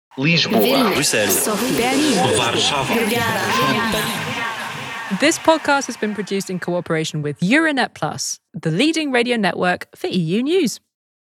Lisboa, Bruxelles, This podcast has been produced in cooperation with Euronet Plus, the leading radio network for EU news.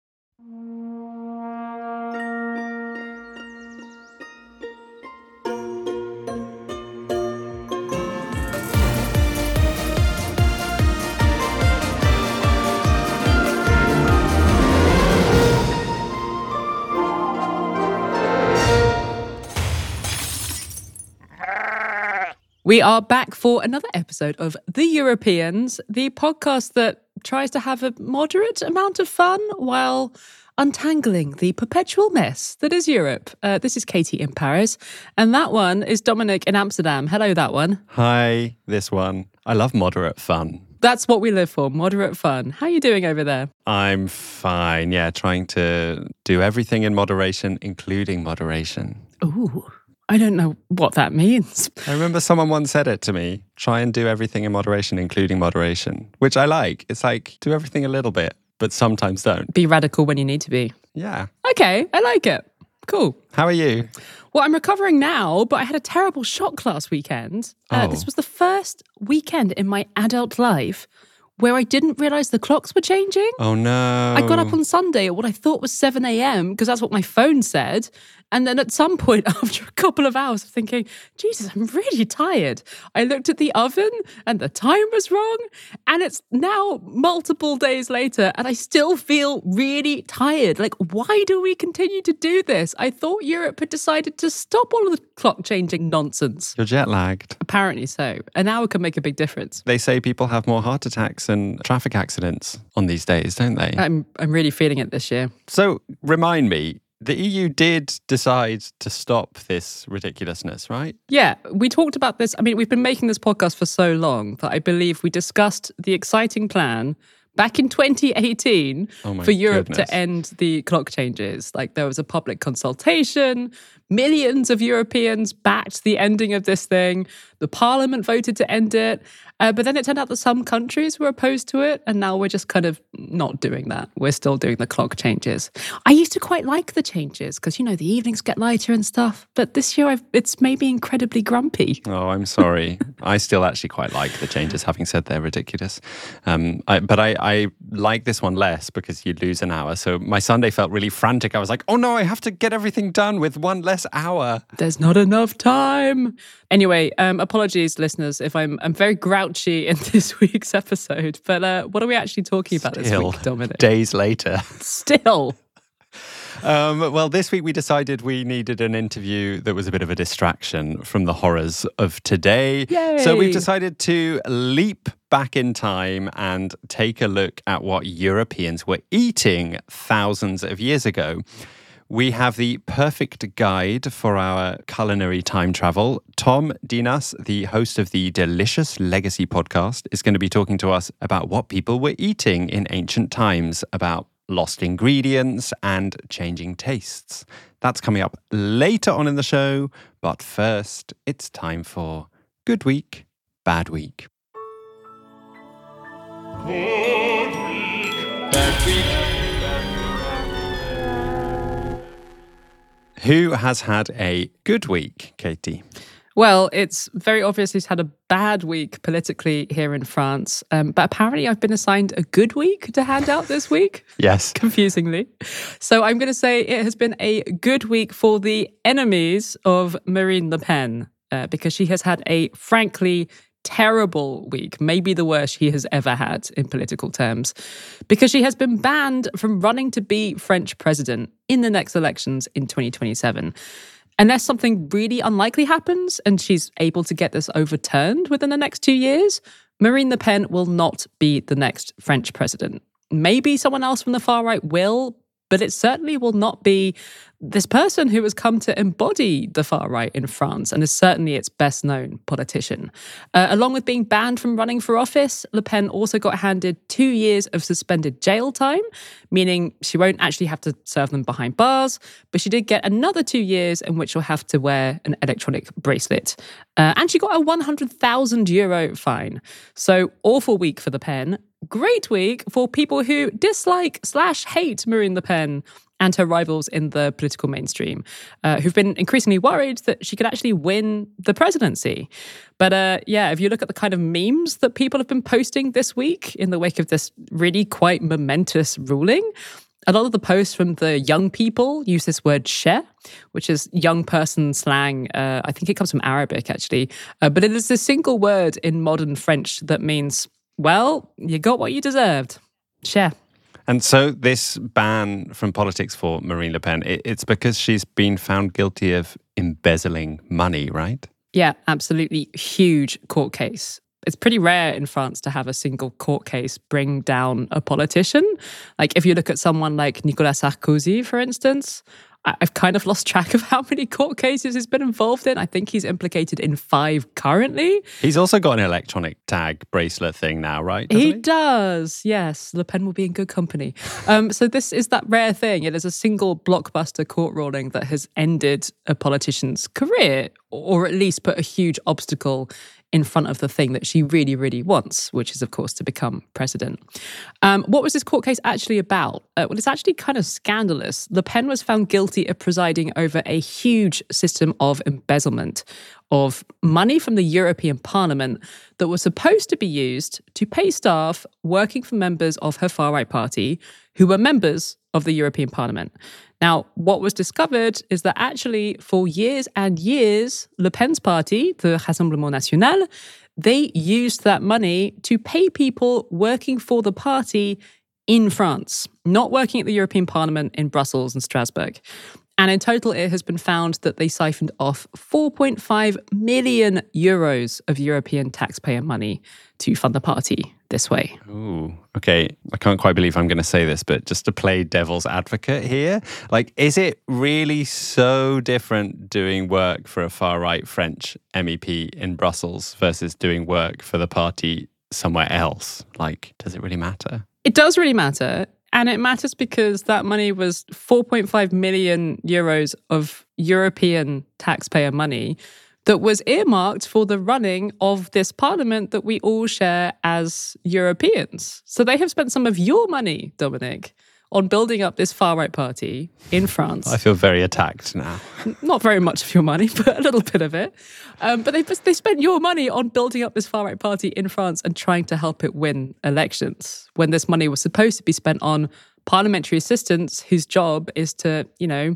We are back for another episode of The Europeans, the podcast that tries to have a moderate amount of fun while untangling the perpetual mess that is Europe. This is Katie in Paris, and that one is Dominic in Amsterdam. Hello, that one. Hi, this one. I love moderate fun. That's what we live for, moderate fun. How are you doing over there? I'm fine, trying to do everything in moderation, including moderation. Ooh. I don't know what that means. I remember someone once said it to me, try and do everything in moderation, including moderation, which I like. It's like, do everything a little bit, but sometimes don't. Be radical when you need to be. Yeah. Okay, I like it. Cool. How are you? Well, I'm recovering now, but I had a terrible shock last weekend. This was the first weekend in my adult life where I didn't realise the clocks were changing. Oh, no. I got up on Sunday at what I thought was 7 a.m. because that's what my phone said. And then at some point, after a couple of hours of thinking, Jesus, I'm really tired, I looked at the oven and the time was wrong. And it's now multiple days later and I still feel really tired. Like, why do we continue to do this? I thought Europe had decided to stop all of the clock changing nonsense. You're jet lagged. Apparently so. An hour can make a big difference. They say people have more heart attacks and traffic accidents on these days, don't they? I'm really feeling it this year. So remind me, the EU did decide to stop this ridiculousness, right? Yeah, we talked about this. I mean, we've been making this podcast for so long that I believe we discussed the exciting plan back in 2018 for Europe to end the clock changes. Like, there was a public consultation. Millions of Europeans backed the ending of this thing. The parliament voted to end it. But then it turned out that some countries were opposed to it. And now we're just kind of not doing that. We're still doing the clock changes. I used to quite like the changes because, you know, the evenings get lighter and stuff. But this year it's made me incredibly grumpy. Oh, I'm sorry. I still actually quite like the changes, having said they're ridiculous. But I like this one less because you lose an hour. So my Sunday felt really frantic. I was like, oh no, I have to get everything done with one less hour. There's not enough time. Anyway, apologies, listeners, if I'm very grouchy in this week's episode. But what are we actually talking about this week, Dominic? Days later. Still. Well, this week we decided we needed an interview that was a bit of a distraction from the horrors of today. Yay. So we've decided to leap back in time and take a look at what Europeans were eating thousands of years ago. We have the perfect guide for our culinary time travel. Tom Dinas, the host of the Delicious Legacy podcast, is going to be talking to us about what people were eating in ancient times, about lost ingredients and changing tastes. That's coming up later on in the show. But first, it's time for Good Week, Bad Week. Good week, bad week. Who has had a good week, Katie? Well, it's very obvious he's had a bad week politically here in France. But apparently I've been assigned a good week to hand out this week. Yes. Confusingly. So I'm going to say it has been a good week for the enemies of Marine Le Pen because she has had a frankly terrible week, maybe the worst she has ever had in political terms, because she has been banned from running to be French president in the next elections in 2027. Unless something really unlikely happens and she's able to get this overturned within the next 2 years, Marine Le Pen will not be the next French president. Maybe someone else from the far right will, but it certainly will not be this person who has come to embody the far right in France and is certainly its best known politician. Along with being banned from running for office, Le Pen also got handed 2 years of suspended jail time, meaning she won't actually have to serve them behind bars, but she did get another 2 years in which she'll have to wear an electronic bracelet. And she got a €100,000 fine. So awful week for Le Pen. Great week for people who dislike/hate Marine Le Pen and her rivals in the political mainstream, who've been increasingly worried that she could actually win the presidency. But yeah, if you look at the kind of memes that people have been posting this week in the wake of this really quite momentous ruling, a lot of the posts from the young people use this word "cher," which is young person slang. I think it comes from Arabic, actually. But it is a single word in modern French that means, well, you got what you deserved. Cher. And so this ban from politics for Marine Le Pen, it's because she's been found guilty of embezzling money, right? Yeah, absolutely. Huge court case. It's pretty rare in France to have a single court case bring down a politician. Like if you look at someone like Nicolas Sarkozy, for instance, I've kind of lost track of how many court cases he's been involved in. I think he's implicated in 5 currently. He's also got an electronic tag bracelet thing now, right? He does, yes. Le Pen will be in good company. So this is that rare thing. It is a single blockbuster court ruling that has ended a politician's career, or at least put a huge obstacle in front of the thing that she really, really wants, which is, of course, to become president. What was this court case actually about? Well, it's actually kind of scandalous. Le Pen was found guilty of presiding over a huge system of embezzlement of money from the European Parliament that was supposed to be used to pay staff working for members of her far-right party who were members of the European Parliament. Now, what was discovered is that actually for years and years, Le Pen's party, the Rassemblement National, they used that money to pay people working for the party in France, not working at the European Parliament in Brussels and Strasbourg. And in total, it has been found that they siphoned off 4.5 million euros of European taxpayer money to fund the party this way. Ooh, okay. I can't quite believe I'm going to say this, but just to play devil's advocate here, like, is it really so different doing work for a far-right French MEP in Brussels versus doing work for the party somewhere else? Like, does it really matter? It does really matter. And it matters because that money was 4.5 million euros of European taxpayer money that was earmarked for the running of this parliament that we all share as Europeans. So they have spent some of your money, Dominic, on building up this far-right party in France. I feel very attacked now. Not very much of your money, but a little bit of it. But they spent your money on building up this far-right party in France and trying to help it win elections, when this money was supposed to be spent on parliamentary assistants whose job is to,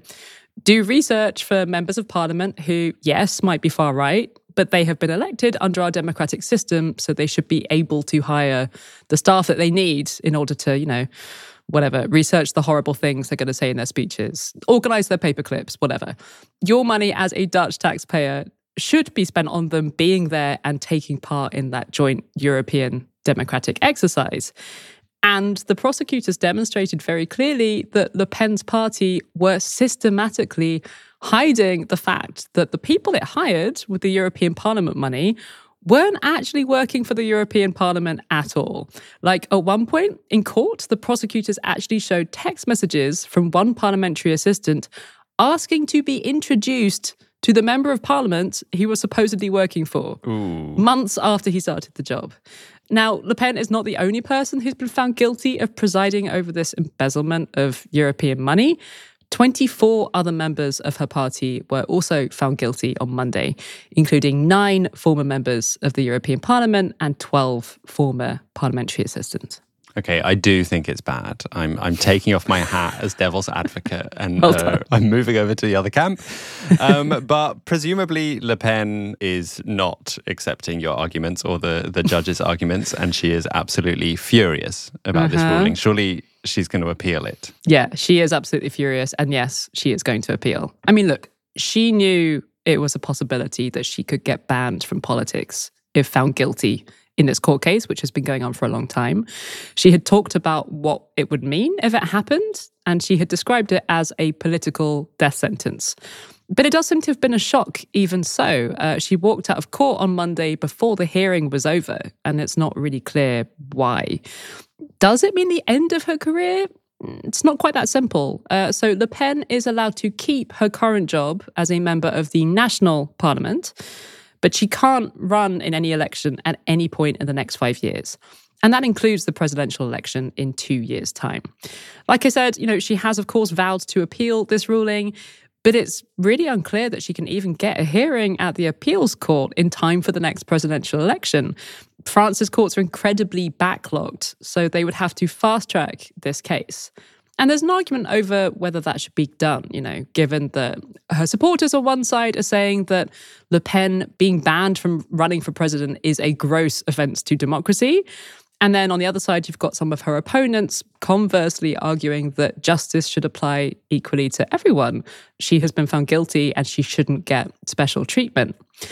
do research for members of parliament who, yes, might be far-right, but they have been elected under our democratic system, so they should be able to hire the staff that they need in order to, research the horrible things they're going to say in their speeches, organise their paperclips, whatever. Your money as a Dutch taxpayer should be spent on them being there and taking part in that joint European democratic exercise. And the prosecutors demonstrated very clearly that Le Pen's party were systematically hiding the fact that the people it hired with the European Parliament money weren't actually working for the European Parliament at all. Like, at one point in court, the prosecutors actually showed text messages from one parliamentary assistant asking to be introduced to the member of parliament he was supposedly working for, months after he started the job. Now, Le Pen is not the only person who's been found guilty of presiding over this embezzlement of European money. 24 other members of her party were also found guilty on Monday, including 9 former members of the European Parliament and 12 former parliamentary assistants. Okay, I do think it's bad. I'm taking off my hat as devil's advocate and I'm moving over to the other camp. But presumably Le Pen is not accepting your arguments or the judge's arguments, and she is absolutely furious about this ruling. Surely she's going to appeal it. Yeah, she is absolutely furious. And yes, she is going to appeal. I mean, look, she knew it was a possibility that she could get banned from politics if found guilty in this court case, which has been going on for a long time. She had talked about what it would mean if it happened, and she had described it as a political death sentence. But it does seem to have been a shock even so. She walked out of court on Monday before the hearing was over, and it's not really clear why. Does it mean the end of her career? It's not quite that simple. So Le Pen is allowed to keep her current job as a member of the National Parliament, but she can't run in any election at any point in the next 5 years. And that includes the presidential election in 2 years' time. Like I said, she has, of course, vowed to appeal this ruling, but it's really unclear that she can even get a hearing at the appeals court in time for the next presidential election. France's courts are incredibly backlogged, so they would have to fast-track this case. And there's an argument over whether that should be done, given that her supporters on one side are saying that Le Pen being banned from running for president is a gross offense to democracy. And then on the other side, you've got some of her opponents conversely arguing that justice should apply equally to everyone. She has been found guilty and she shouldn't get special treatment.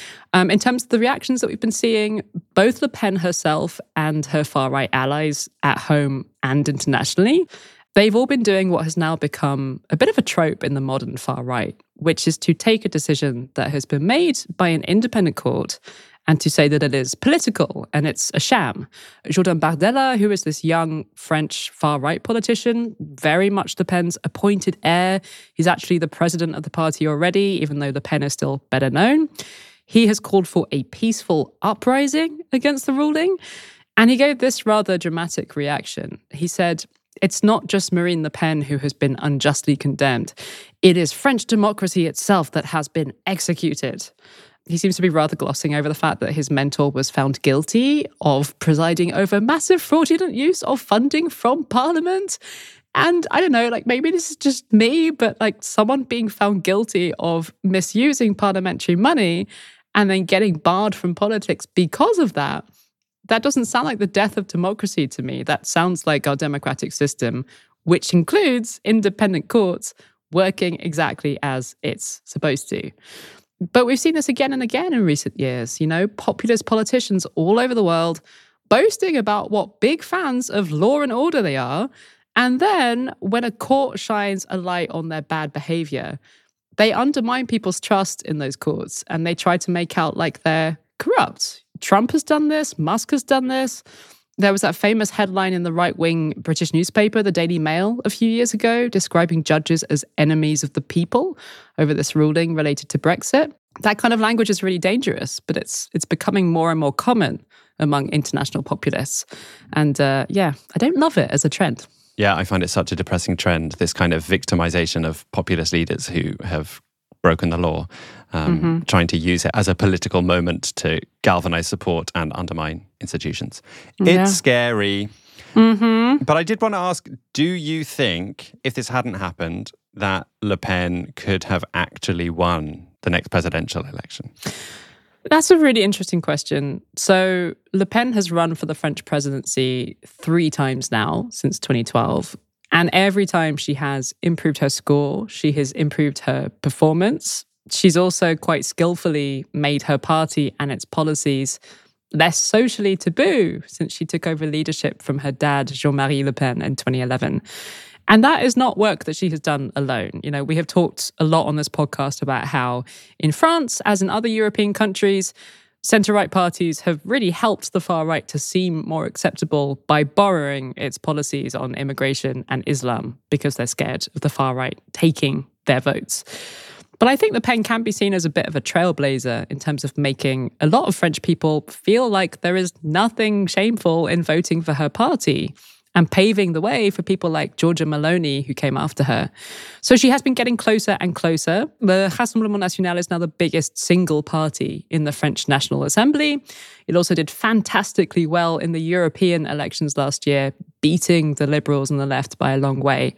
In terms of the reactions that we've been seeing, both Le Pen herself and her far-right allies at home and internationally, they've all been doing what has now become a bit of a trope in the modern far-right, which is to take a decision that has been made by an independent court and to say that it is political and it's a sham. Jordan Bardella, who is this young French far-right politician, very much Le Pen's appointed heir. He's actually the president of the party already, even though Le Pen is still better known. He has called for a peaceful uprising against the ruling. And he gave this rather dramatic reaction. He said, "It's not just Marine Le Pen who has been unjustly condemned. It is French democracy itself that has been executed." He seems to be rather glossing over the fact that his mentor was found guilty of presiding over massive fraudulent use of funding from Parliament. And I don't know, maybe this is just me, but someone being found guilty of misusing parliamentary money and then getting barred from politics because of that doesn't sound like the death of democracy to me. That sounds like our democratic system, which includes independent courts working exactly as it's supposed to. But we've seen this again and again in recent years, populist politicians all over the world boasting about what big fans of law and order they are. And then when a court shines a light on their bad behavior, they undermine people's trust in those courts and they try to make out like they're corrupt. Trump has done this, Musk has done this. There was that famous headline in the right-wing British newspaper, the Daily Mail, a few years ago, describing judges as enemies of the people over this ruling related to Brexit. That kind of language is really dangerous, but it's becoming more and more common among international populists. And I don't love it as a trend. Yeah, I find it such a depressing trend, this kind of victimization of populist leaders who have broken the law, trying to use it as a political moment to galvanize support and undermine institutions. It's scary. But I did want to ask, do you think, if this hadn't happened, that Le Pen could have actually won the next presidential election? That's a really interesting question. So Le Pen has run for the French presidency 3 times now since 2012. And every time she has improved her score, she has improved her performance. She's also quite skillfully made her party and its policies less socially taboo since she took over leadership from her dad, Jean-Marie Le Pen, in 2011. And that is not work that she has done alone. We have talked a lot on this podcast about how in France, as in other European countries, centre-right parties have really helped the far-right to seem more acceptable by borrowing its policies on immigration and Islam because they're scared of the far-right taking their votes. But I think Le Pen can be seen as a bit of a trailblazer in terms of making a lot of French people feel like there is nothing shameful in voting for her party and paving the way for people like Giorgia Meloni, who came after her. So she has been getting closer and closer. The Rassemblement National is now the biggest single party in the French National Assembly. It also did fantastically well in the European elections last year, beating the Liberals and the left by a long way.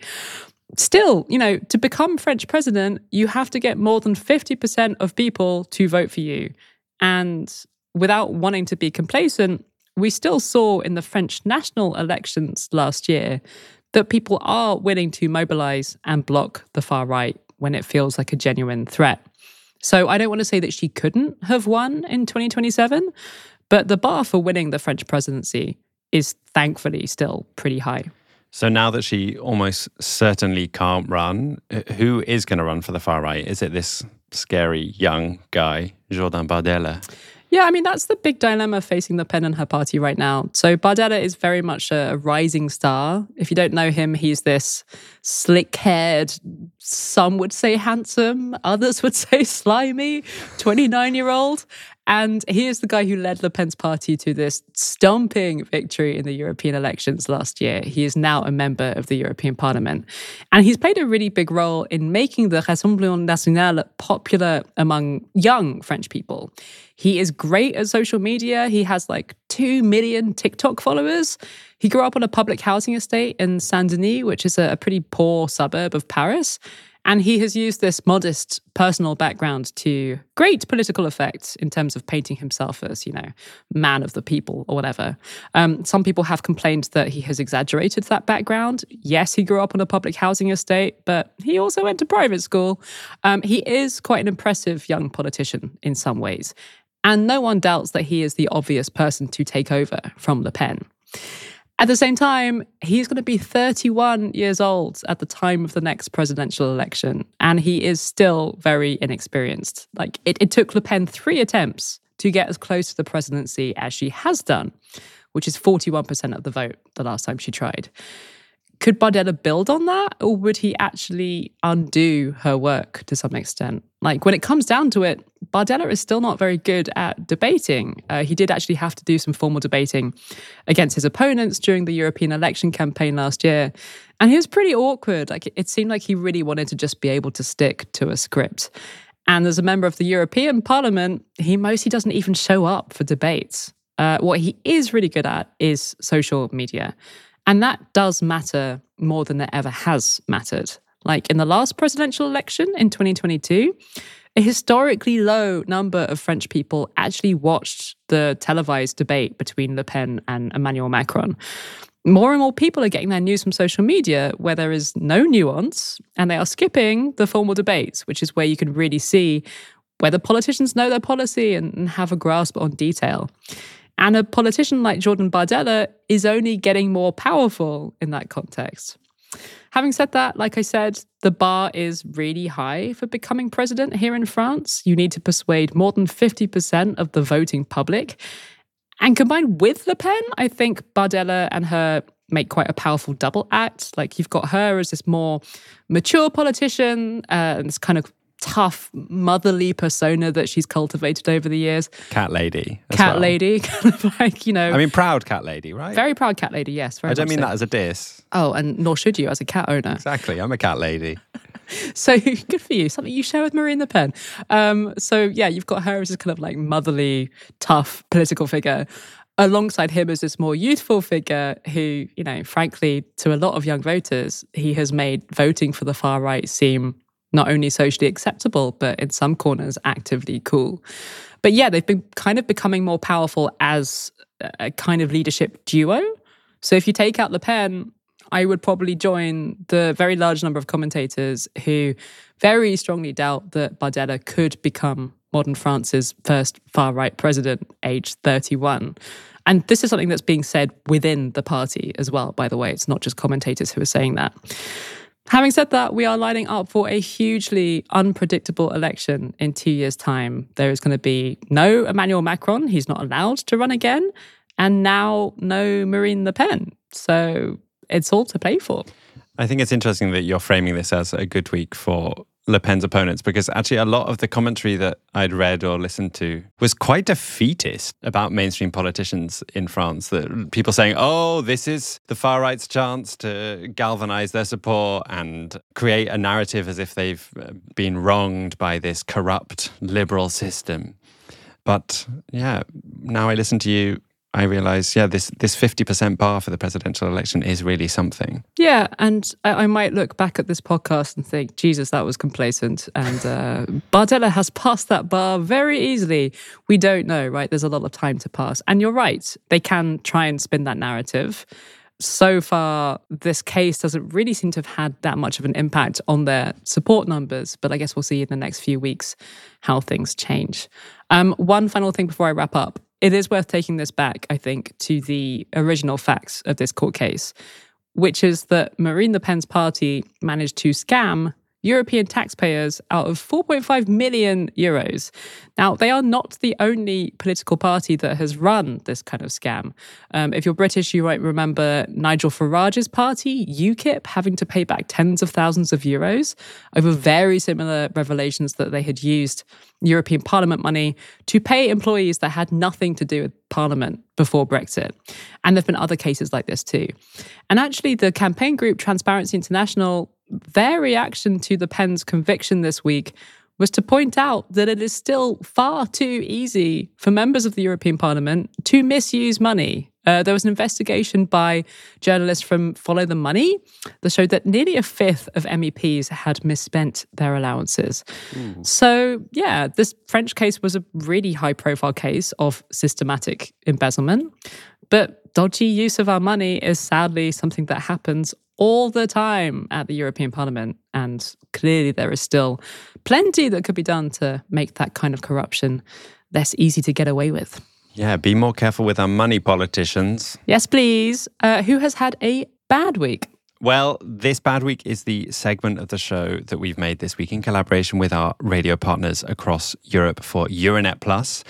Still, to become French president, you have to get more than 50% of people to vote for you. And without wanting to be complacent, we still saw in the French national elections last year that people are willing to mobilize and block the far right when it feels like a genuine threat. So I don't want to say that she couldn't have won in 2027, but the bar for winning the French presidency is thankfully still pretty high. So now that she almost certainly can't run, who is going to run for the far right? Is it this scary young guy, Jordan Bardella? Yeah, that's the big dilemma facing Le Pen and her party right now. So Bardella is very much a rising star. If you don't know him, he's this slick-haired, some would say handsome, others would say slimy, 29-year-old. And he is the guy who led Le Pen's party to this stomping victory in the European elections last year. He is now a member of the European Parliament. And he's played a really big role in making the Rassemblement National popular among young French people. He is great at social media. He has like 2 million TikTok followers. He grew up on a public housing estate in Saint-Denis, which is a pretty poor suburb of Paris. And he has used this modest personal background to great political effect in terms of painting himself as, man of the people or whatever. Some people have complained that he has exaggerated that background. Yes, he grew up on a public housing estate, but he also went to private school. He is quite an impressive young politician in some ways. And no one doubts that he is the obvious person to take over from Le Pen. At the same time, he's going to be 31 years old at the time of the next presidential election, and he is still very inexperienced. Like, it took Le Pen 3 attempts to get as close to the presidency as she has done, which is 41% of the vote the last time she tried. Could Bardella build on that, or would he actually undo her work to some extent? Like, when it comes down to it, Bardella is still not very good at debating. He did actually have to do some formal debating against his opponents during the European election campaign last year. And he was pretty awkward. Like, it seemed like he really wanted to just be able to stick to a script. And as a member of the European Parliament, he mostly doesn't even show up for debates. What he is really good at is social media. And that does matter more than it ever has mattered. Like in the last presidential election in 2022, a historically low number of French people actually watched the televised debate between Le Pen and Emmanuel Macron. More and more people are getting their news from social media where there is no nuance, and they are skipping the formal debates, which is where you can really see whether politicians know their policy and have a grasp on detail. And a politician like Jordan Bardella is only getting more powerful in that context. Having said that, like I said, the bar is really high for becoming president here in France. You need to persuade more than 50% of the voting public. And combined with Le Pen, I think Bardella and her make quite a powerful double act. Like, you've got her as this more mature politician, and this kind of tough, motherly persona that she's cultivated over the years. Cat lady. Lady, kind of like, I mean, proud cat lady, right? Very proud cat lady, yes. I don't mean that as a diss. Oh, and nor should you as a cat owner. Exactly, I'm a cat lady. So good for you, something you share with Marine Le Pen. So yeah, you've got her as this kind of like motherly, tough political figure. Alongside him as this more youthful figure who, frankly, to a lot of young voters, he has made voting for the far right seem not only socially acceptable, but in some corners actively cool. But yeah, they've been kind of becoming more powerful as a kind of leadership duo. So if you take out Le Pen, I would probably join the very large number of commentators who very strongly doubt that Bardella could become modern France's first far-right president, aged 31. And this is something that's being said within the party as well, by the way. It's not just commentators who are saying that. Having said that, we are lining up for a hugely unpredictable election in 2 years' time. There is going to be no Emmanuel Macron. He's not allowed to run again. And now no Marine Le Pen. So it's all to play for. I think it's interesting that you're framing this as a good week for Le Pen's opponents, because actually a lot of the commentary that I'd read or listened to was quite defeatist about mainstream politicians in France. That people saying, oh, this is the far right's chance to galvanize their support and create a narrative as if they've been wronged by this corrupt liberal system. But yeah, now I listen to you, I realise, this 50% bar for the presidential election is really something. Yeah, and I might look back at this podcast and think, Jesus, that was complacent. And Bardella has passed that bar very easily. We don't know, right? There's a lot of time to pass. And you're right, they can try and spin that narrative. So far, this case doesn't really seem to have had that much of an impact on their support numbers. But I guess we'll see in the next few weeks how things change. One final thing before I wrap up. It is worth taking this back, I think, to the original facts of this court case, which is that Marine Le Pen's party managed to scam European taxpayers out of 4.5 million euros. Now, they are not the only political party that has run this kind of scam. If you're British, you might remember Nigel Farage's party, UKIP, having to pay back tens of thousands of euros over very similar revelations that they had used European Parliament money to pay employees that had nothing to do with Parliament before Brexit. And there have been other cases like this too. And actually, the campaign group Transparency International, their reaction to the Pen's conviction this week was to point out that it is still far too easy for members of the European Parliament to misuse money. There was an investigation by journalists from Follow the Money that showed that nearly a fifth of MEPs had misspent their allowances. So, yeah, this French case was a really high-profile case of systematic embezzlement. But dodgy use of our money is sadly something that happens all the time at the European Parliament. And clearly there is still plenty that could be done to make that kind of corruption less easy to get away with. Yeah, be more careful with our money, politicians. Yes, please. Who has had a bad week? Well, this bad week is the segment of the show that we've made this week in collaboration with our radio partners across Europe for Euronet Plus.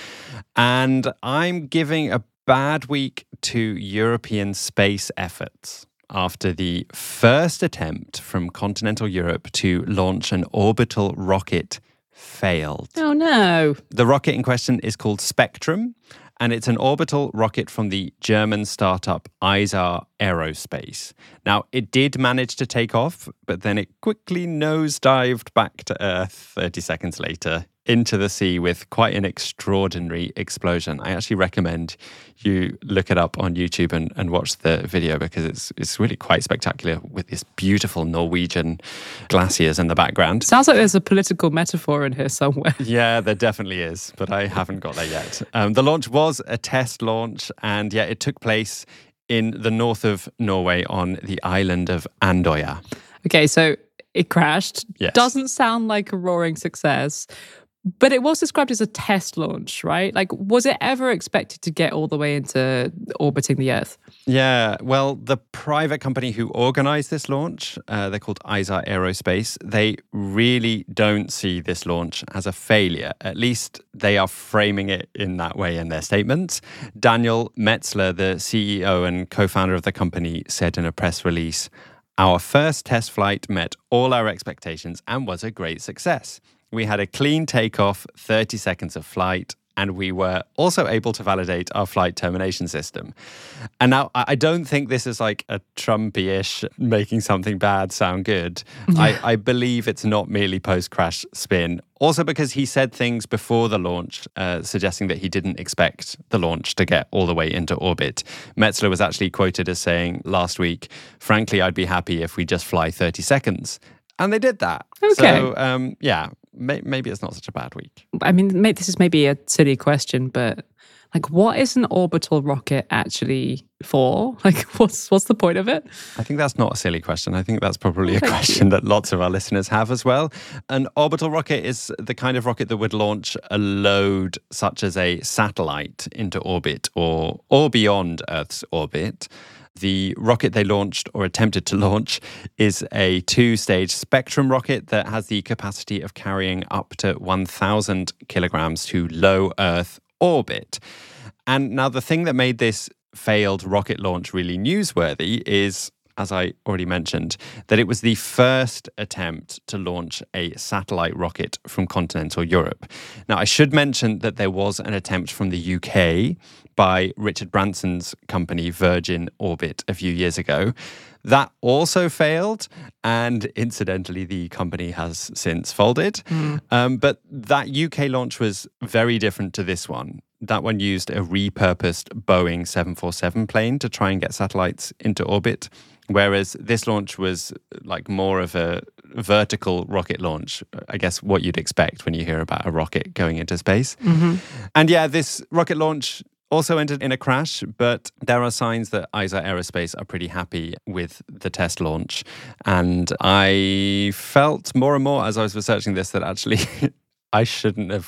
And I'm giving a bad week to European space efforts after the first attempt from continental Europe to launch an orbital rocket failed. Oh, no. The rocket in question is called Spectrum, and it's an orbital rocket from the German startup ISAR Aerospace. Now, it did manage to take off, but then it quickly nosedived back to Earth 30 seconds later into the sea with quite an extraordinary explosion. I actually recommend you look it up on YouTube and watch the video because it's really quite spectacular with this beautiful Norwegian glaciers in the background. Sounds like there's a political metaphor in here somewhere. Yeah, there definitely is, but I haven't got there yet. The launch was a test launch, and yeah, it took place in the north of Norway on the island of Andøya. Okay, so it crashed. Yes. Doesn't sound like a roaring success. But it was described as a test launch, right? Like, was it ever expected to get all the way into orbiting the Earth? Yeah, well, the private company who organized this launch, they're called ISAR Aerospace, they really don't see this launch as a failure. At least they are framing it in that way in their statements. Daniel Metzler, the CEO and co-founder of the company, said in a press release, "Our first test flight met all our expectations and was a great success. We had a clean takeoff, 30 seconds of flight, and we were also able to validate our flight termination system." And now, I don't think this is like a Trumpy-ish making something bad sound good. I believe it's not merely post-crash spin. Also because he said things before the launch, suggesting that he didn't expect the launch to get all the way into orbit. Metzler was actually quoted as saying last week, "Frankly, I'd be happy if we just fly 30 seconds. And they did that. Okay. So, yeah, maybe it's not such a bad week. I mean, this is maybe a silly question, but like, what is an orbital rocket actually for? Like, what's the point of it? I think that's not a silly question. I think that's probably a question that lots of our listeners have as well. An orbital rocket is the kind of rocket that would launch a load such as a satellite into orbit or beyond Earth's orbit. The rocket they launched or attempted to launch is a two-stage Spectrum rocket that has the capacity of carrying up to 1,000 kilograms to low Earth orbit. And now the thing that made this failed rocket launch really newsworthy is, as I already mentioned, that it was the first attempt to launch a satellite rocket from continental Europe. Now, I should mention that there was an attempt from the UK by Richard Branson's company, Virgin Orbit, a few years ago. That also failed, and incidentally, the company has since folded. But that UK launch was very different to this one. That one used a repurposed Boeing 747 plane to try and get satellites into orbit, whereas this launch was like more of a vertical rocket launch, I guess what you'd expect when you hear about a rocket going into space. And yeah, this rocket launch also ended in a crash, but there are signs that ISAR Aerospace are pretty happy with the test launch. And I felt more and more as I was researching this that actually I shouldn't have really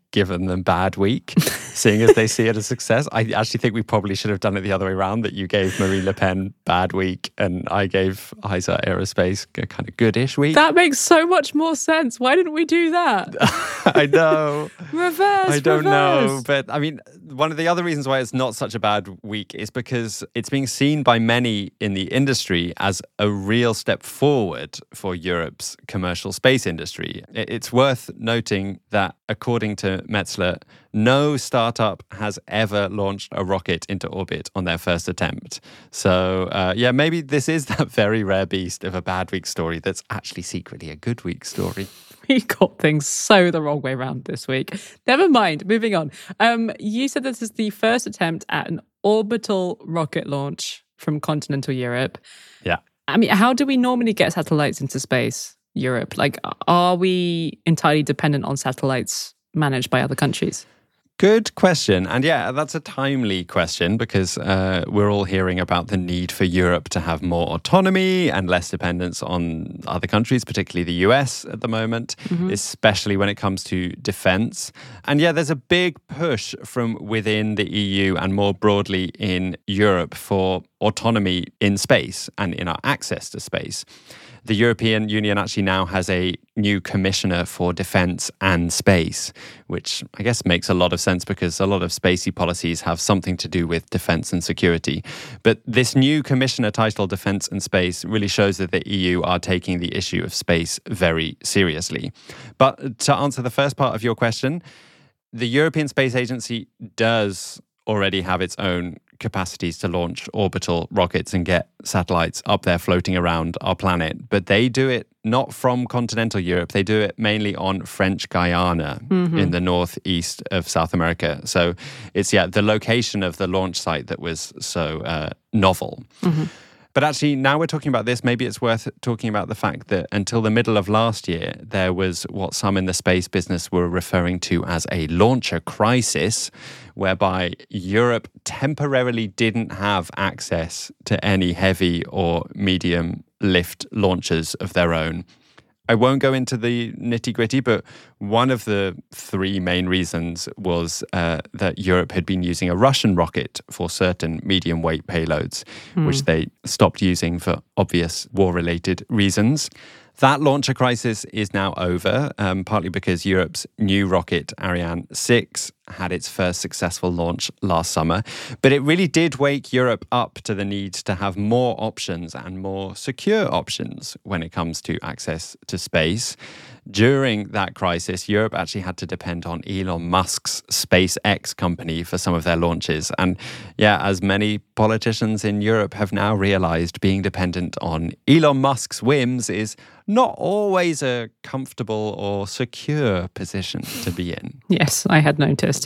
given them bad week, seeing as they see it as success. I actually think we probably should have done it the other way around, that you gave Marine Le Pen bad week and I gave HISA Aerospace a kind of goodish week. That makes so much more sense. Why didn't we do that? I know. Reverse. I don't know. But I mean, one of the other reasons why it's not such a bad week is because it's being seen by many in the industry as a real step forward for Europe's commercial space industry. It's worth noting that according to Metzler, no startup has ever launched a rocket into orbit on their first attempt. So, maybe this is that very rare beast of a bad week story that's actually secretly a good week story. We got things so the wrong way around this week. Never mind, moving on. You said this is the first attempt at an orbital rocket launch from continental Europe. Yeah. I mean, how do we normally get satellites into space, Europe? Like, are we entirely dependent on satellites managed by other countries? Good question. And yeah, that's a timely question because we're all hearing about the need for Europe to have more autonomy and less dependence on other countries, particularly the US at the moment, especially when it comes to defense. And yeah, there's a big push from within the EU and more broadly in Europe for autonomy in space and in our access to space. The European Union actually now has a new commissioner for defense and space, which I guess makes a lot of sense because a lot of spacey policies have something to do with defense and security. But this new commissioner title, Defense and Space, really shows that the EU are taking the issue of space very seriously. But to answer the first part of your question, the European Space Agency does already have its own capacities to launch orbital rockets and get satellites up there floating around our planet. But they do it not from continental Europe. They do it mainly on French Guiana in the northeast of South America. So it's, the location of the launch site that was so novel. But actually, now we're talking about this, maybe it's worth talking about the fact that until the middle of last year, there was what some in the space business were referring to as a launcher crisis, whereby Europe temporarily didn't have access to any heavy or medium lift launchers of their own. I won't go into the nitty-gritty, but one of the three main reasons was that Europe had been using a Russian rocket for certain medium-weight payloads, which they stopped using for obvious war-related reasons. That launcher crisis is now over, partly because Europe's new rocket, Ariane 6, had its first successful launch last summer. But it really did wake Europe up to the need to have more options and more secure options when it comes to access to space. During that crisis, Europe actually had to depend on Elon Musk's SpaceX company for some of their launches. And as many politicians in Europe have now realized, being dependent on Elon Musk's whims is not always a comfortable or secure position to be in. Yes, I had noticed.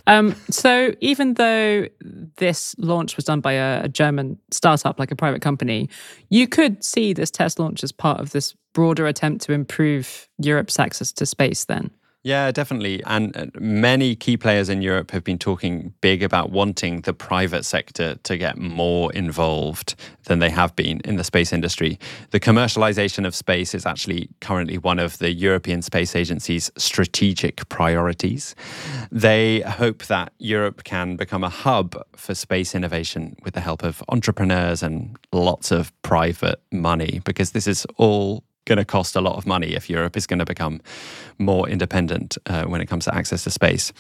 So even though this launch was done by a German startup, like a private company, you could see this test launch as part of this broader attempt to improve Europe's access to space then. Yeah, definitely. And many key players in Europe have been talking big about wanting the private sector to get more involved than they have been in the space industry. The commercialization of space is actually currently one of the European Space Agency's strategic priorities. They hope that Europe can become a hub for space innovation with the help of entrepreneurs and lots of private money, because this is all going to cost a lot of money if Europe is going to become more independent when it comes to access to space.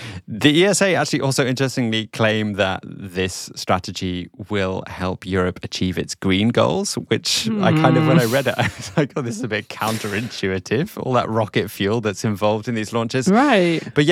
The ESA actually also interestingly claim that this strategy will help Europe achieve its green goals, which I kind of, when I read it, I was like, oh, this is a bit counterintuitive, all that rocket fuel that's involved in these launches. Right. But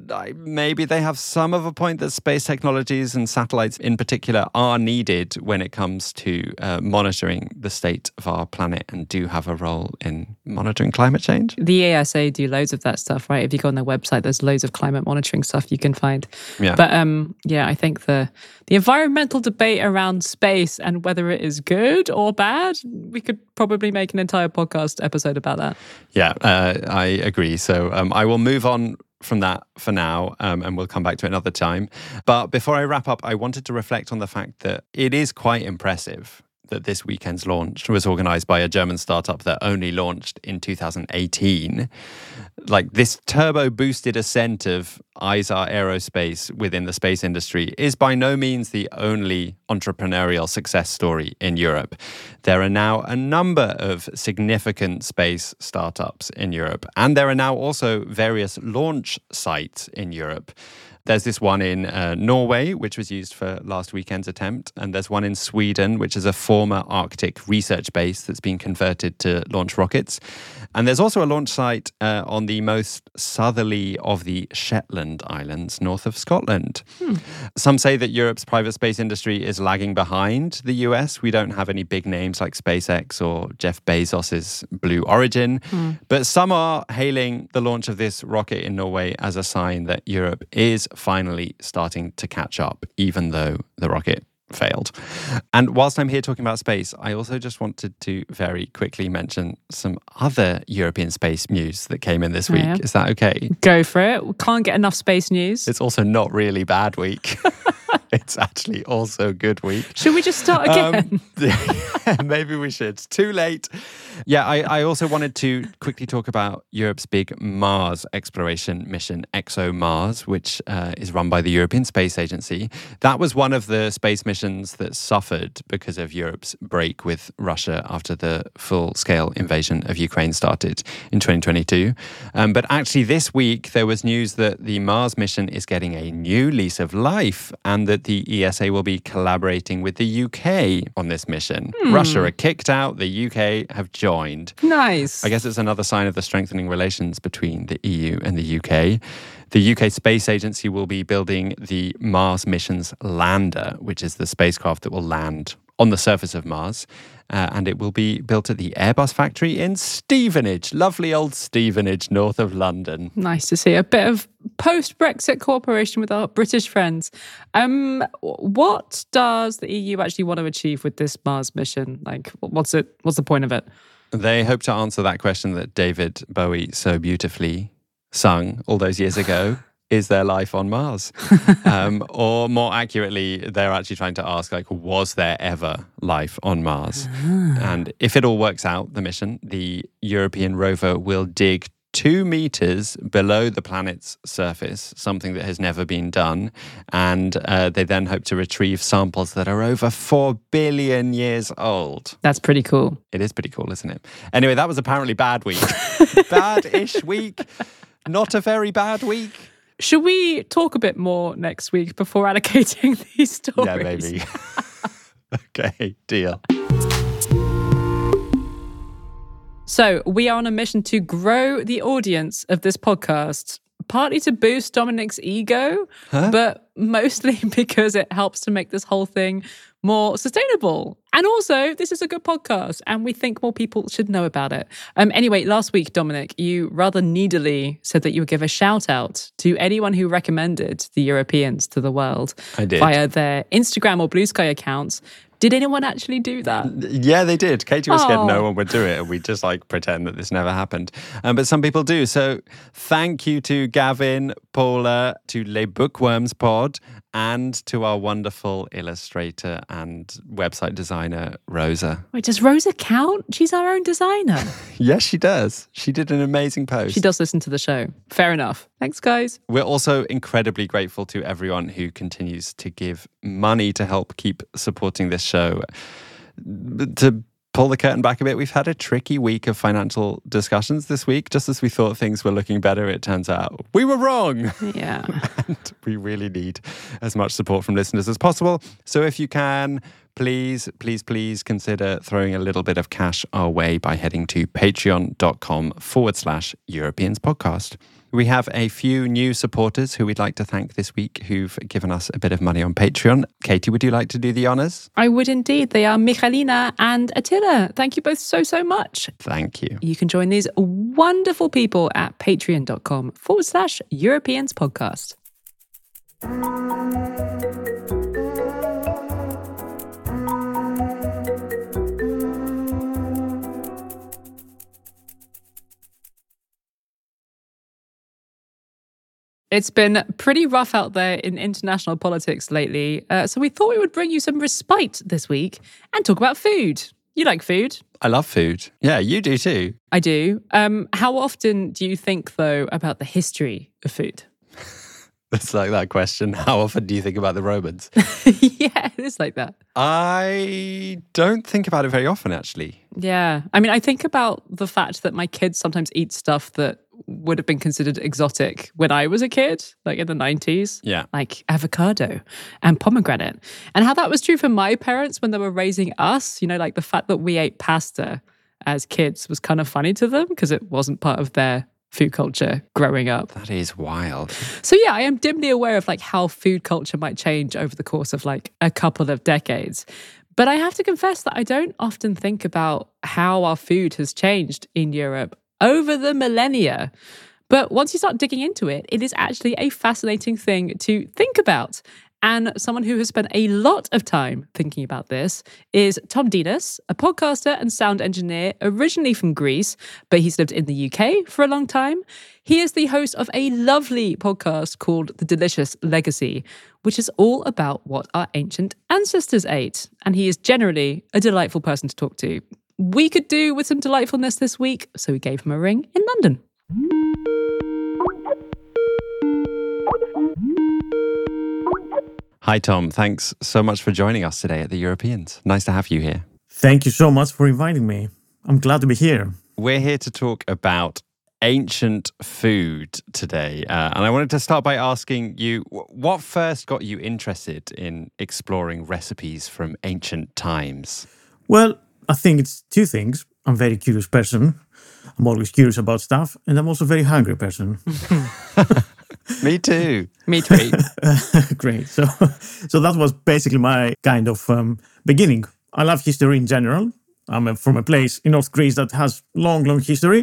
maybe they have some of a point that space technologies and satellites in particular are needed when it comes to monitoring the state of our planet and do have a role in monitoring climate change. The ESA do loads of that stuff, right? If you go on their website, there's loads of climate monitoring stuff you can find. Yeah. But I think the environmental debate around space and whether it is good or bad, we could probably make an entire podcast episode about that. Yeah, I agree. So I will move on from that for now, and we'll come back to it another time. But before I wrap up, I wanted to reflect on the fact that it is quite impressive that this weekend's launch was organized by a German startup that only launched in 2018. Like, this turbo-boosted ascent of ISAR Aerospace within the space industry is by no means the only entrepreneurial success story in Europe. There are now a number of significant space startups in Europe, and there are now also various launch sites in Europe. There's this one in Norway, which was used for last weekend's attempt. And there's one in Sweden, which is a former Arctic research base that's been converted to launch rockets. And there's also a launch site on the most southerly of the Shetland Islands, north of Scotland. Some say that Europe's private space industry is lagging behind the US. We don't have any big names like SpaceX or Jeff Bezos's Blue Origin. But some are hailing the launch of this rocket in Norway as a sign that Europe is finally starting to catch up, even though the rocket failed. And whilst I'm here talking about space, I also just wanted to very quickly mention some other European space news that came in this week. Yeah. Is that okay? Go for it. We can't get enough space news. It's also not really bad week. It's actually also good week. Should we just start again? Maybe we should. Too late. Yeah, I also wanted to quickly talk about Europe's big Mars exploration mission, ExoMars, which is run by the European Space Agency. That was one of the space missions that suffered because of Europe's break with Russia after the full-scale invasion of Ukraine started in 2022. But actually this week, there was news that the Mars mission is getting a new lease of life and that the ESA will be collaborating with the UK on this mission. Russia are kicked out, the UK have joined. Nice. I guess it's another sign of the strengthening relations between the EU and the UK. The UK Space Agency will be building the Mars mission's lander, which is the spacecraft that will land on the surface of Mars. And it will be built at the Airbus factory in Stevenage, lovely old Stevenage, north of London. Nice to see a bit of post-Brexit cooperation with our British friends. What does the EU actually want to achieve with this Mars mission? Like, what's the point of it? They hope to answer that question that David Bowie so beautifully sung all those years ago. Is there life on Mars? Or more accurately, they're actually trying to ask, like, was there ever life on Mars? And if it all works out, the mission, the European rover will dig 2 meters below the planet's surface, something that has never been done. And they then hope to retrieve samples that are over 4 billion years old. That's pretty cool. It is pretty cool, isn't it? Anyway, that was apparently bad week. Bad-ish week. Not a very bad week. Should we talk a bit more next week before allocating these stories? Yeah, maybe. Okay, deal. So we are on a mission to grow the audience of this podcast, partly to boost Dominic's ego, but mostly because it helps to make this whole thing more sustainable. And also, this is a good podcast, and we think more people should know about it. Anyway, last week, Dominic, you rather needily said that you would give a shout out to anyone who recommended the Europeans to the world. I did. Via their Instagram or Blue Sky accounts. Did anyone actually do that? Yeah, they did. Katie was scared no one would do it, and we just pretend that this never happened. But some people do. So thank you to Gavin, Paula, to Les Bookworms Pod, and to our wonderful illustrator and website designer, Rosa. Wait, does Rosa count? She's our own designer. Yes, she does. She did an amazing post. She does listen to the show. Fair enough. Thanks, guys. We're also incredibly grateful to everyone who continues to give money to help keep supporting this show. To pull the curtain back a bit, we've had a tricky week of financial discussions this week. Just as we thought things were looking better, it turns out we were wrong. Yeah. And we really need as much support from listeners as possible. So if you can, please consider throwing a little bit of cash our way by heading to patreon.com/Europeans podcast. We have a few new supporters who we'd like to thank this week who've given us a bit of money on Patreon. Katie, would you like to do the honours? I would indeed. They are Michalina and Attila. Thank you both so much. Thank you. You can join these wonderful people at patreon.com/Europeans podcast. It's been pretty rough out there in international politics lately, so we thought we would bring you some respite this week and talk about food. You like food? I love food. Yeah, you do too. I do. How often do you think, though, about the history of food? It's like that question. How often do you think about the Romans? Yeah, it is like that. I don't think about it very often, actually. Yeah. I mean, I think about the fact that my kids sometimes eat stuff that would have been considered exotic when I was a kid, like in the 90s. Yeah. Like avocado and pomegranate. And how that was true for my parents when they were raising us, like the fact that we ate pasta as kids was kind of funny to them because it wasn't part of their food culture growing up. That is wild. So yeah, I am dimly aware of like how food culture might change over the course of like a couple of decades. But I have to confess that I don't often think about how our food has changed in Europe over the millennia. But once you start digging into it, it is actually a fascinating thing to think about. And someone who has spent a lot of time thinking about this is Tom Dinas, a podcaster and sound engineer originally from Greece, but he's lived in the UK for a long time. He is the host of a lovely podcast called The Delicious Legacy, which is all about what our ancient ancestors ate. And he is generally a delightful person to talk to. We could do with some delightfulness this week, so we gave him a ring in London. Hi, Tom. Thanks so much for joining us today at the Europeans. Nice to have you here. Thank you so much for inviting me. I'm glad to be here. We're here to talk about ancient food today. And I wanted to start by asking you, what first got you interested in exploring recipes from ancient times? Well, I think it's two things. I'm a very curious person. I'm always curious about stuff. And I'm also a very hungry person. Me too. Me too. Great. So that was basically my kind of beginning. I love history in general. I'm from a place in North Greece that has long history.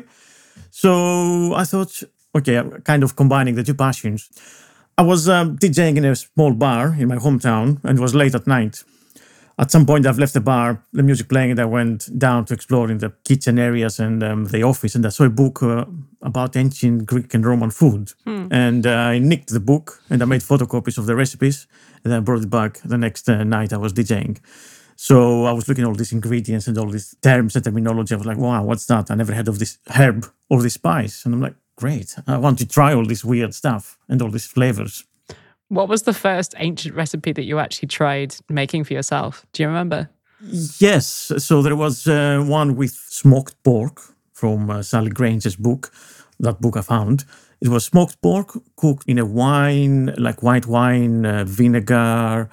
So I thought, okay, I'm kind of combining the two passions. I was DJing in a small bar in my hometown, and it was late at night. At some point, I've left the bar, the music playing, and I went down to explore in the kitchen areas and the office, and I saw a book about ancient Greek and Roman food. And I nicked the book, and I made photocopies of the recipes, and I brought it back the next night I was DJing. So I was looking at all these ingredients and all these terms and terminology. I was like, wow, what's that? I never heard of this herb or this spice. And I'm like, great, I want to try all this weird stuff and all these flavors. What was the first ancient recipe that you actually tried making for yourself? Do you remember? Yes. So there was one with smoked pork from Sally Grange's book. That book I found. It was smoked pork cooked in a wine, like white wine, vinegar,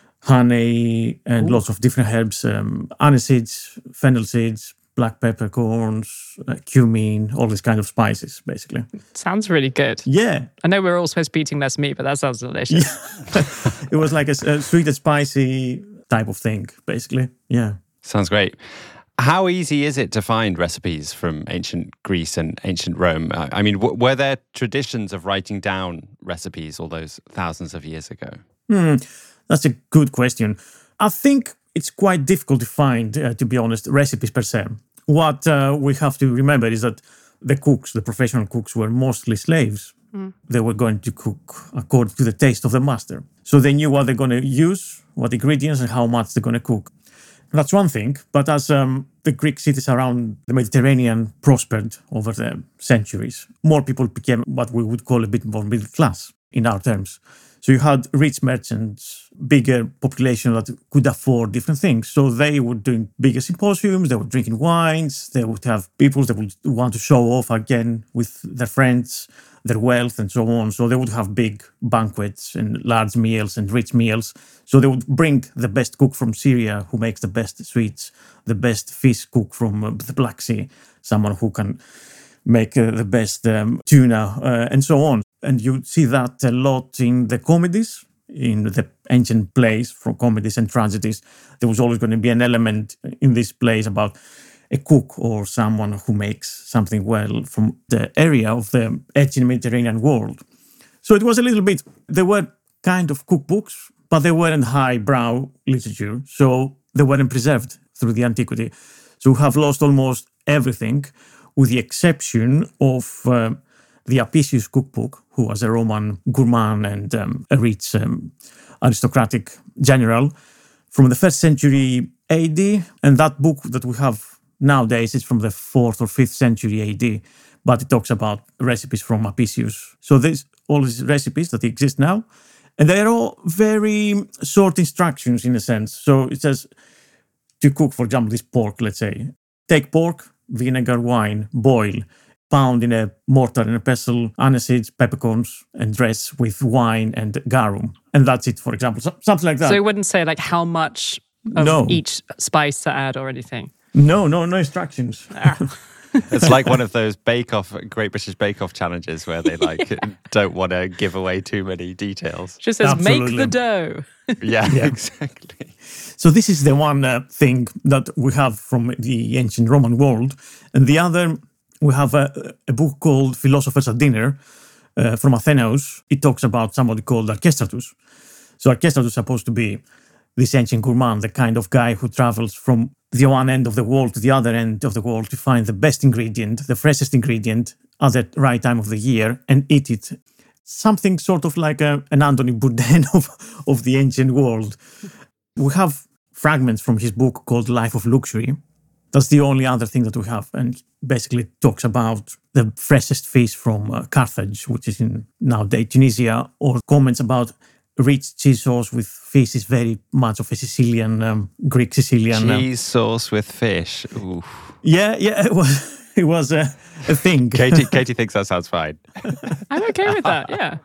honey, and lots of different herbs, aniseeds, fennel seeds, black peppercorns, cumin, all these kind of spices, basically. Sounds really good. Yeah. I know we're all supposed to be eating less meat, but that sounds delicious. Yeah. It was like a sweet and spicy type of thing, basically. Yeah. Sounds great. How easy is it to find recipes from ancient Greece and ancient Rome? I mean, were there traditions of writing down recipes all those thousands of years ago? That's a good question. I think it's quite difficult to find, to be honest, recipes per se. What we have to remember is that the cooks, the professional cooks, were mostly slaves. They were going to cook according to the taste of the master. So they knew what they're going to use, what ingredients, and how much they're going to cook. That's one thing. But as the Greek cities around the Mediterranean prospered over the centuries, more people became what we would call a bit more middle class in our terms. So you had rich merchants, bigger population that could afford different things. So they were doing bigger symposiums, they were drinking wines, they would have people that would want to show off again with their friends, their wealth and so on. So they would have big banquets and large meals and rich meals. So they would bring the best cook from Syria who makes the best sweets, the best fish cook from the Black Sea, someone who can make the best tuna and so on. And you see that a lot in the comedies, in the ancient plays, from comedies and tragedies. There was always going to be an element in these plays about a cook or someone who makes something well from the area of the ancient Mediterranean world. So it was a little bit, there were kind of cookbooks, but they weren't highbrow literature. So they weren't preserved through the antiquity. So we have lost almost everything with the exception of the Apicius cookbook, who was a Roman gourmand and a rich aristocratic general from the 1st century AD. And that book that we have nowadays is from the 4th or 5th century AD, but it talks about recipes from Apicius. So there's all these recipes that exist now. And they're all very short instructions in a sense. So it says to cook, for example, this pork, let's say. Take pork, vinegar, wine, boil, pound in a mortar and a pestle, aniseeds, peppercorns, and dress with wine and garum. And that's it, for example. Something like that. So it wouldn't say like how much of each spice to add or anything? No instructions. It's like one of those Great British Bake Off challenges where they don't want to give away too many details. Just says, make the dough. Yeah, exactly. So this is the one thing that we have from the ancient Roman world. And the other, we have a book called Philosophers at Dinner from Athenaeus. It talks about somebody called Archestratus. So Archestratus is supposed to be this ancient gourmand, the kind of guy who travels from the one end of the world to the other end of the world to find the best ingredient, the freshest ingredient at the right time of the year and eat it. Something sort of like an Anthony Bourdain of the ancient world. We have fragments from his book called Life of Luxury. That's the only other thing that we have. And basically talks about the freshest fish from Carthage, which is in nowadays Tunisia, or comments about rich cheese sauce with fish is very much of a Sicilian, Greek Sicilian. Cheese sauce with fish. Ooh. Yeah, it was a thing. Katie thinks that sounds fine. I'm okay with that, yeah.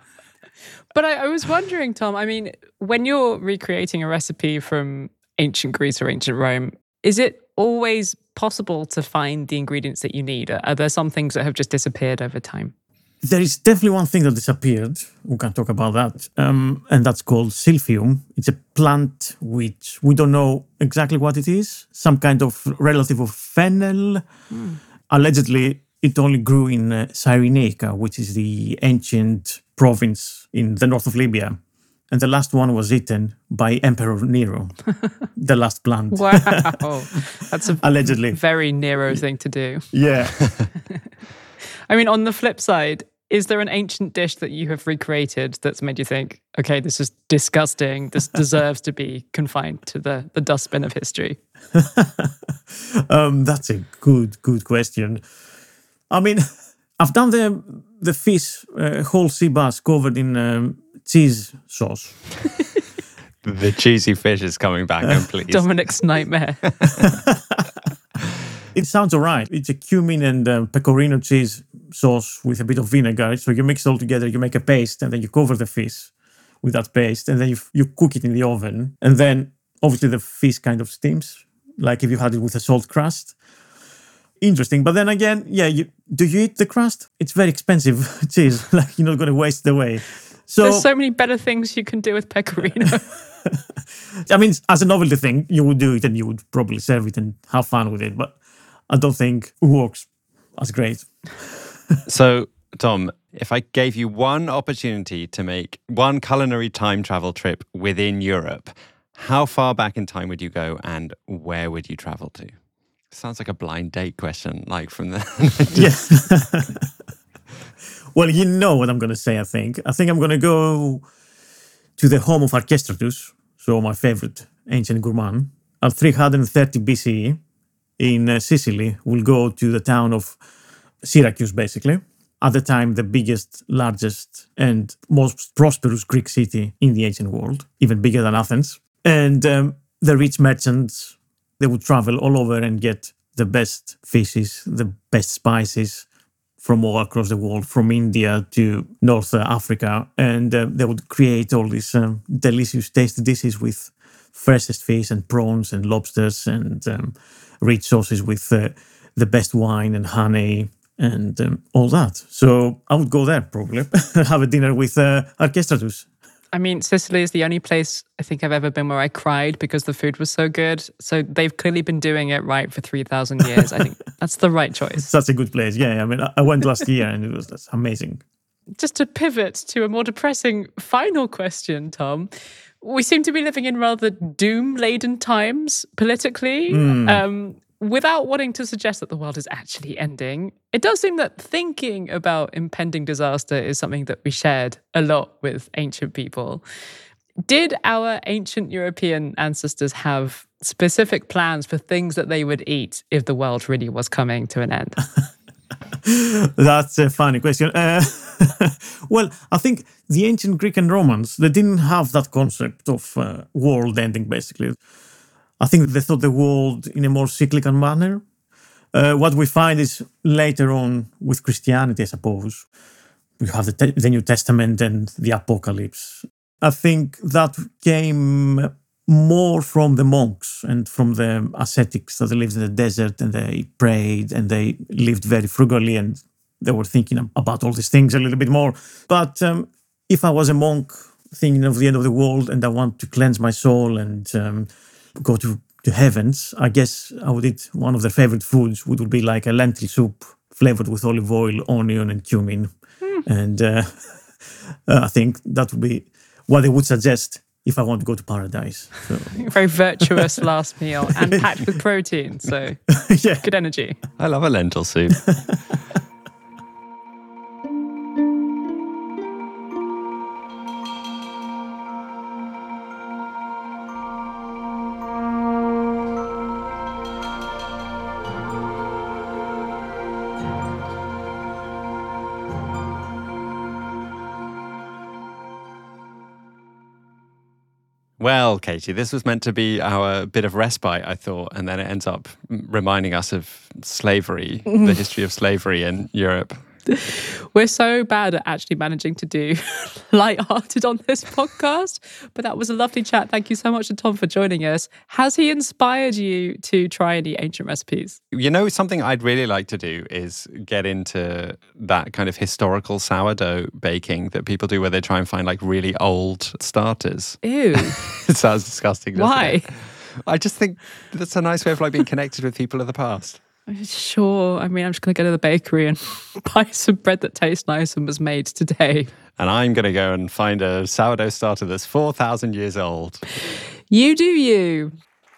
But I was wondering, Tom, I mean, when you're recreating a recipe from ancient Greece or ancient Rome, is it always possible to find the ingredients that you need? Are there some things that have just disappeared over time? There is definitely one thing that disappeared. We can talk about that. And that's called silphium. It's a plant which we don't know exactly what it is. Some kind of relative of fennel. Allegedly, it only grew in Cyrenaica, which is the ancient province in the north of Libya. And the last one was eaten by Emperor Nero, the last plant. Wow. That's a allegedly very Nero thing to do. Yeah. I mean, on the flip side, is there an ancient dish that you have recreated that's made you think, okay, this is disgusting, this deserves to be confined to the dustbin of history? That's a good question. I mean, I've done the fish whole sea bass covered in cheese sauce. The cheesy fish is coming back, please. Dominic's nightmare. It sounds all right. It's a cumin and pecorino cheese sauce with a bit of vinegar. So you mix it all together, you make a paste, and then you cover the fish with that paste, and then you cook it in the oven. And then, obviously, the fish kind of steams, like if you had it with a salt crust. Interesting. But then again, do you eat the crust? It's very expensive cheese. Like, you're not going to waste it away. So, there's so many better things you can do with pecorino. I mean, as a novelty thing, you would do it and you would probably serve it and have fun with it. But I don't think it works as great. So, Tom, if I gave you one opportunity to make one culinary time travel trip within Europe, how far back in time would you go and where would you travel to? Sounds like a blind date question, like from the... Yeah. Well, you know what I'm going to say, I think. I think I'm going to go to the home of Archestratus, so my favorite ancient gourmand. At 330 BCE, in Sicily, we'll go to the town of Syracuse, basically. At the time, the biggest, largest, and most prosperous Greek city in the ancient world, even bigger than Athens. And the rich merchants, they would travel all over and get the best fishes, the best spices from all across the world, from India to North Africa. And they would create all these delicious, tasty dishes with freshest fish and prawns and lobsters and rich sauces with the best wine and honey and all that. So I would go there probably, have a dinner with Archestratus. I mean, Sicily is the only place I think I've ever been where I cried because the food was so good. So they've clearly been doing it right for 3,000 years. I think that's the right choice. Such a good place. Yeah, I mean, I went last year and it was amazing. Just to pivot to a more depressing final question, Tom. We seem to be living in rather doom-laden times politically. Without wanting to suggest that the world is actually ending, it does seem that thinking about impending disaster is something that we shared a lot with ancient people. Did our ancient European ancestors have specific plans for things that they would eat if the world really was coming to an end? That's a funny question. Well, I think the ancient Greek and Romans, they didn't have that concept of world ending, basically. I think they thought the world in a more cyclical manner. What we find is later on with Christianity, I suppose, we have the New Testament and the Apocalypse. I think that came more from the monks and from the ascetics that lived in the desert and they prayed and they lived very frugally and they were thinking about all these things a little bit more. But if I was a monk thinking of the end of the world and I want to cleanse my soul and go to heavens, I guess I would eat one of their favorite foods, which would be like a lentil soup flavored with olive oil, onion and cumin. And I think that would be what they would suggest if I want to go to paradise. So. Very virtuous last meal and packed with protein, so Yeah. good energy. I love a lentil soup. Well, Katie, this was meant to be our bit of respite, I thought, and then it ends up reminding us of slavery, the history of slavery in Europe. We're so bad at actually managing to do light-hearted on this podcast, but that was a lovely chat. Thank you so much to Tom for joining us. Has he inspired you to try any ancient recipes? You know, something I'd really like to do is get into that kind of historical sourdough baking that people do where they try and find like really old starters. Ew. It sounds disgusting, doesn't Why? it? I just think that's a nice way of like being connected with people of the past. Sure. I mean, I'm just going to go to the bakery and buy some bread that tastes nice and was made today. And I'm going to go and find a sourdough starter that's 4,000 years old. You do you.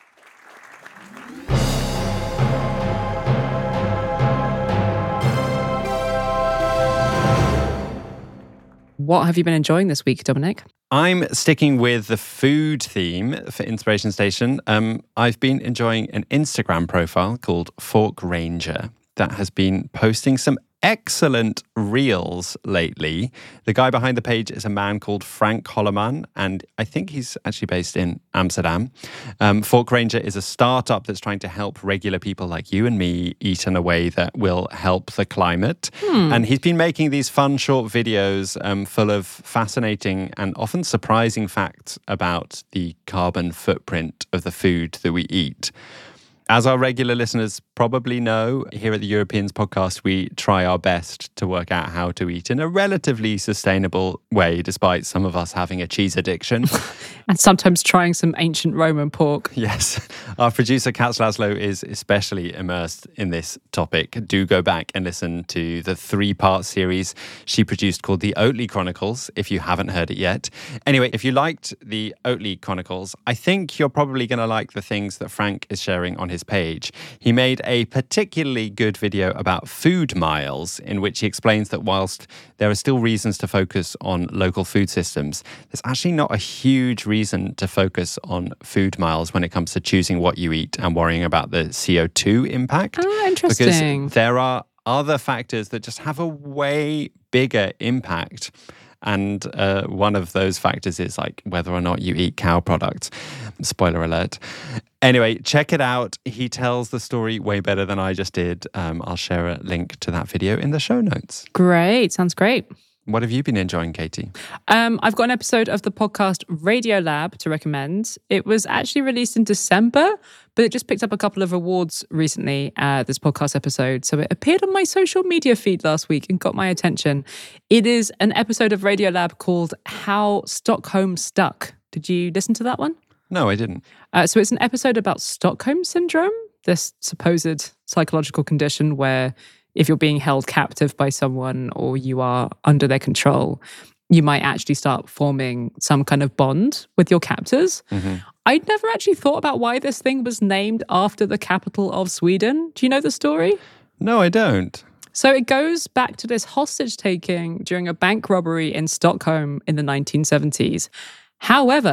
What have you been enjoying this week, Dominic? I'm sticking with the food theme for Inspiration Station. I've been enjoying an Instagram profile called Fork Ranger that has been posting some excellent reels lately. The guy behind the page is a man called Frank Holloman, and I think he's actually based in Amsterdam. Fork Ranger is a startup that's trying to help regular people like you and me eat in a way that will help the climate. And he's been making these fun short videos full of fascinating and often surprising facts about the carbon footprint of the food that we eat. As our regular listeners probably know, here at the Europeans podcast, we try our best to work out how to eat in a relatively sustainable way, despite some of us having a cheese addiction. And sometimes trying some ancient Roman pork. Yes. Our producer, Kat Laszlo, is especially immersed in this topic. Do go back and listen to the 3-part series she produced called The Oatly Chronicles, if you haven't heard it yet. Anyway, if you liked The Oatly Chronicles, I think you're probably going to like the things that Frank is sharing on his page. He made a particularly good video about food miles, in which he explains that whilst there are still reasons to focus on local food systems, there's actually not a huge reason to focus on food miles when it comes to choosing what you eat and worrying about the CO2 impact. Ah, interesting. Because there are other factors that just have a way bigger impact. And one of those factors is like whether or not you eat cow products. Spoiler alert. Anyway, check it out. He tells the story way better than I just did. I'll share a link to that video in the show notes. Great. Sounds great. What have you been enjoying, Katie? I've got an episode of the podcast Radiolab to recommend. It was actually released in December, but it just picked up a couple of awards recently, this podcast episode. So it appeared on my social media feed last week and got my attention. It is an episode of Radiolab called How Stockholm Stuck. Did you listen to that one? No, I didn't. So it's an episode about Stockholm Syndrome, this supposed psychological condition where if you're being held captive by someone or you are under their control, you might actually start forming some kind of bond with your captors. Mm-hmm. I'd never actually thought about why this thing was named after the capital of Sweden. Do you know the story? No, I don't. So it goes back to this hostage taking during a bank robbery in Stockholm in the 1970s. However,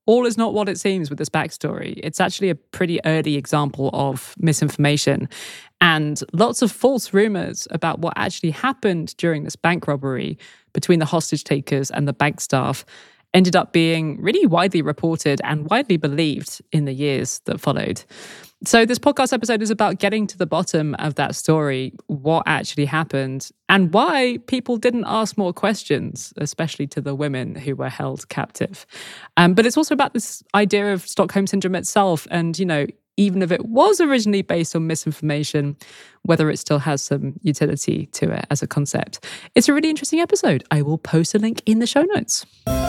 all is not what it seems with this backstory. It's actually a pretty early example of misinformation and lots of false rumors about what actually happened during this bank robbery between the hostage takers and the bank staff ended up being really widely reported and widely believed in the years that followed. So this podcast episode is about getting to the bottom of that story, what actually happened, and why people didn't ask more questions, especially to the women who were held captive. But it's also about this idea of Stockholm Syndrome itself. And, you know, even if it was originally based on misinformation, whether it still has some utility to it as a concept. It's a really interesting episode. I will post a link in the show notes.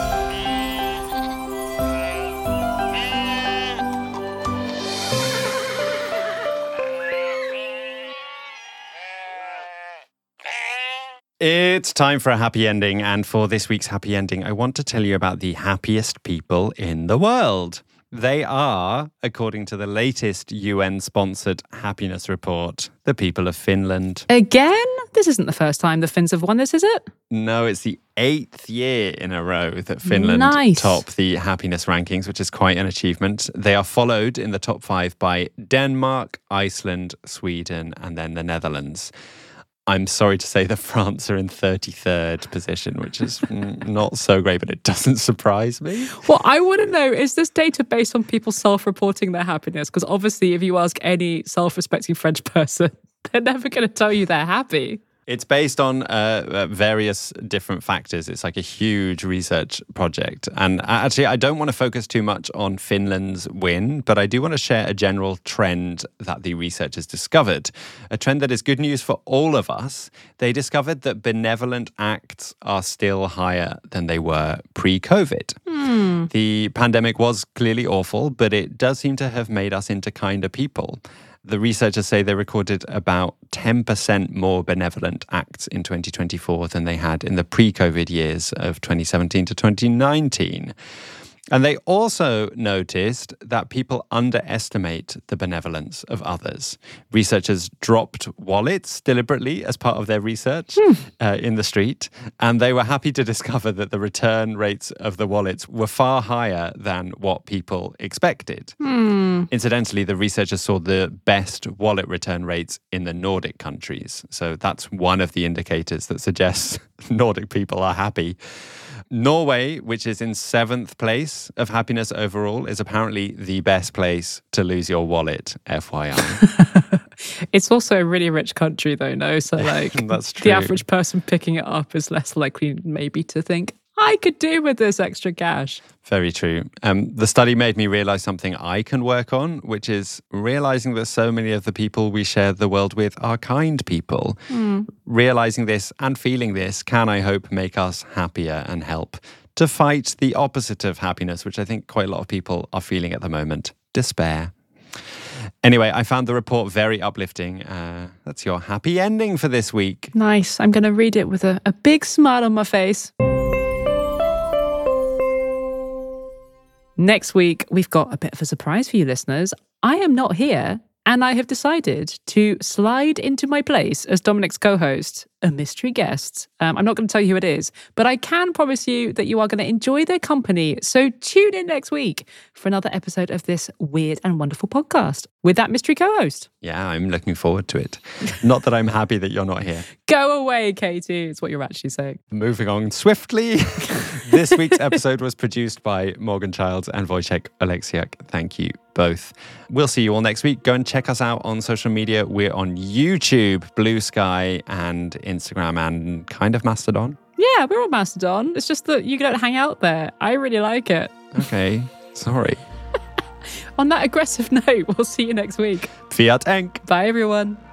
It's time for a happy ending, and for this week's happy ending, I want to tell you about the happiest people in the world. They are, according to the latest UN-sponsored happiness report, the people of Finland. Again? This isn't the first time the Finns have won this, is it? No, it's the 8th year in a row that Finland top the happiness rankings, which is quite an achievement. They are followed in the top 5 by Denmark, Iceland, Sweden, and then the Netherlands. I'm sorry to say that France are in 33rd position, which is not so great, but it doesn't surprise me. Well, I want to know, is this data based on people self-reporting their happiness? Because obviously, if you ask any self-respecting French person, they're never going to tell you they're happy. It's based on various different factors. It's like a huge research project. And actually, I don't want to focus too much on Finland's win, but I do want to share a general trend that the researchers discovered. A trend that is good news for all of us. They discovered that benevolent acts are still higher than they were pre-COVID. The pandemic was clearly awful, but it does seem to have made us into kinder people. The researchers say they recorded about 10% more benevolent acts in 2024 than they had in the pre-COVID years of 2017 to 2019. And they also noticed that people underestimate the benevolence of others. Researchers dropped wallets deliberately as part of their research in the street, and they were happy to discover that the return rates of the wallets were far higher than what people expected. Incidentally, the researchers saw the best wallet return rates in the Nordic countries. So that's one of the indicators that suggests Nordic people are happy. Norway, which is in 7th place of happiness overall, is apparently the best place to lose your wallet, FYI. It's also a really rich country though, no? So like That's true. The average person picking it up is less likely maybe to think, I could do with this extra cash. Very true. The study made me realize something I can work on, which is realizing that so many of the people we share the world with are kind people. Realizing this and feeling this can, I hope, make us happier and help to fight the opposite of happiness, which I think quite a lot of people are feeling at the moment, despair. Anyway, I found the report very uplifting. That's your happy ending for this week. Nice. I'm going to read it with a big smile on my face. Next week, we've got a bit of a surprise for you listeners. I am not here, and I have decided to slide into my place as Dominic's co-host, a mystery guest. I'm not going to tell you who it is, but I can promise you that you are going to enjoy their company. So tune in next week for another episode of this weird and wonderful podcast with that mystery co-host. Yeah, I'm looking forward to it. Not that I'm happy that you're not here. Go away, Katie, is what you're actually saying. Moving on swiftly. This week's episode was produced by Morgan Childs and Wojciech Oleksiak. Thank you both. We'll see you all next week. Go and check us out on social media. We're on YouTube, Blue Sky, and Instagram, and kind of Mastodon. Yeah, we're on Mastodon. It's just that you don't hang out there. I really like it. Okay, sorry. On that aggressive note, we'll see you next week. Fiat Enk. Bye, everyone.